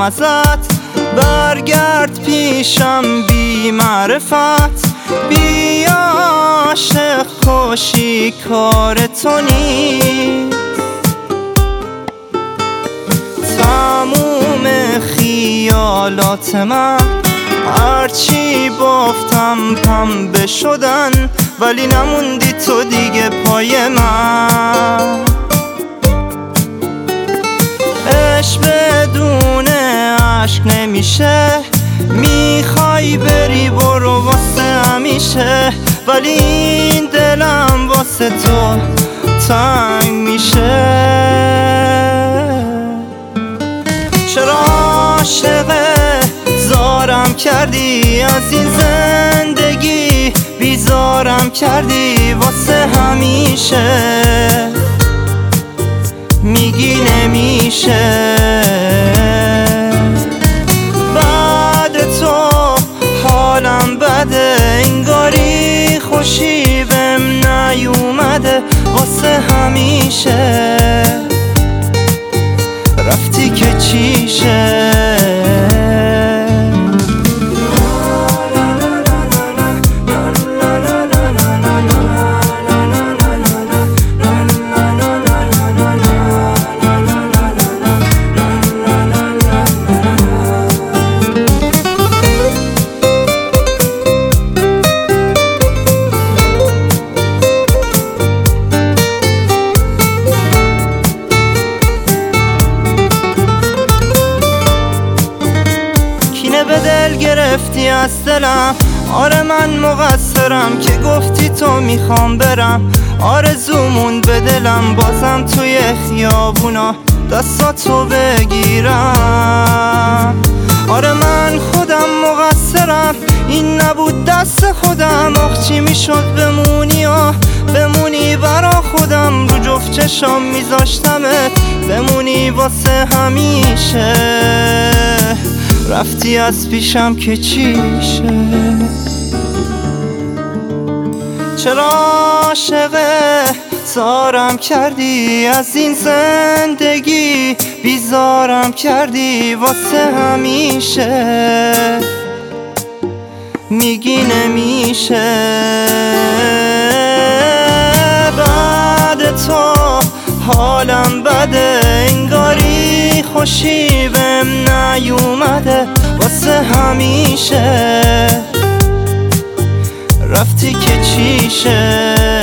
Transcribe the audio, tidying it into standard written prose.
میخوام ازت، برگرد پیشم بی معرفت. بیا عاشق کشی کار تو نیست، تموم خیالات من هرچی بافتم پنبه شدن، ولی نموندی تو دیگه پای من. عشق بدون عشق نمیشه، میخوای بری برو واسه همیشه، ولی این دلم واسه تو تنگ میشه. چرا عاشقه زارم کردی از این زندگی، بیزارم کردی واسه همیشه، میگی نمیشه. بعد تو حالم بده، انگاری خوشی بهم نیومده واسه همیشه، رفتی که چیشه. به دل گرفتی از دلم، آره من مقصرم که گفتی تو میخوام برم. آرزومون به دلم بازم توی خیابونا دستاتو بگیرم. آره من خودم مقصرم، این نبود دست خودم. آخ چی میشد بمونی برا خودم، رو جفت چشم میذاشتمت بمونی واسه همیشه، رفتی از پیشم که چیشه. چرا عاشقه زارم کردی از این زندگی، بیزارم کردی واسه همیشه، میگی نمیشه. بعد تو حالم بده، انگاری خوشی بهم نیومده واسه همیشه، رفتی که چیشه.